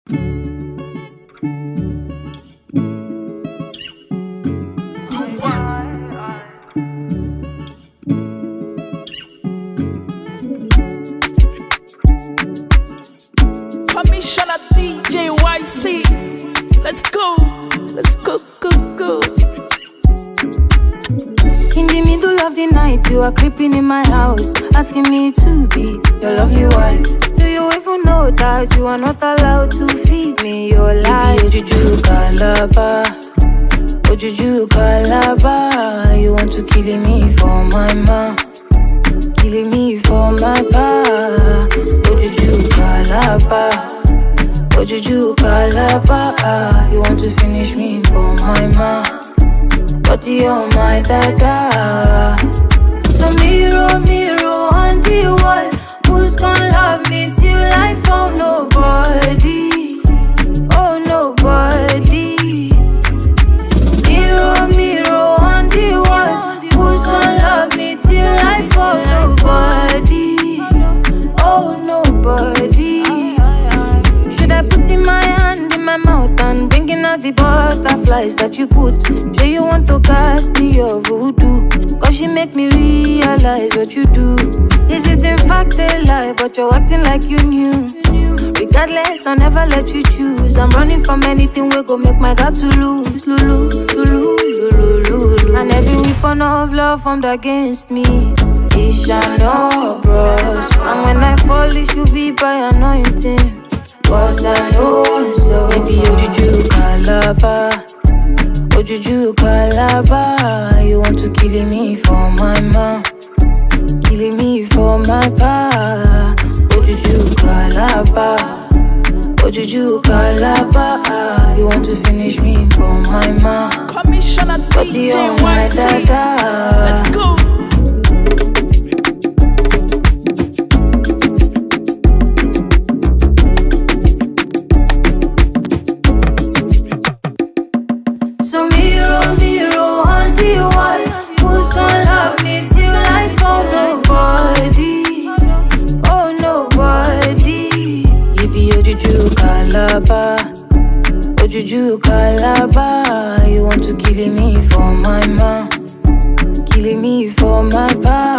Commissioner DJ YC. Let's go. Let's go, go, go. In the middle of the night, you are creeping in my house, asking me to be your lovely wife. Do you even know that you are not allowed to feed me your life? Ojuju Calabar, Ojuju Calabar. You want to kill me for my ma, killing me for my pa. Ojuju Calabar, Ojuju Calabar. You want to finish me for my ma, but you're my dada. So mirror, mirror on the wall, who's gonna love me till I found nobody? Oh, nobody. Mirror, mirror on the wall, who's gonna love me till I found nobody? Oh, nobody. Should I put in my hand in my mouth and bringing out the butterflies that you put? Sure you want to cast your voodoo, cause she make me realize what you do. Is it in fact a lie, but you're acting like you knew? Regardless, I'll never let you choose. I'm running from anything we go make my God to lose. Lulu, Lulu, Lulu, Lulu. And every weapon of love formed against me, it shall not prosper. And when I fall, it should be by anointing, cause I know so. Maybe Ojuju Calabar, Ojuju Calabar. You want to kill me for my ma, killing me for my pa. Ojuju Calabar, Ojuju Calabar. You want to finish me for my ma, Commissioner but DJ you're my YC. dada. Let's go. So mirror, mirror on the wall, who's gonna love me till I found nobody? Oh, nobody. You be Ojuju Calabar, Ojuju Calabar. You want to kill me for my ma, killing me for my pa.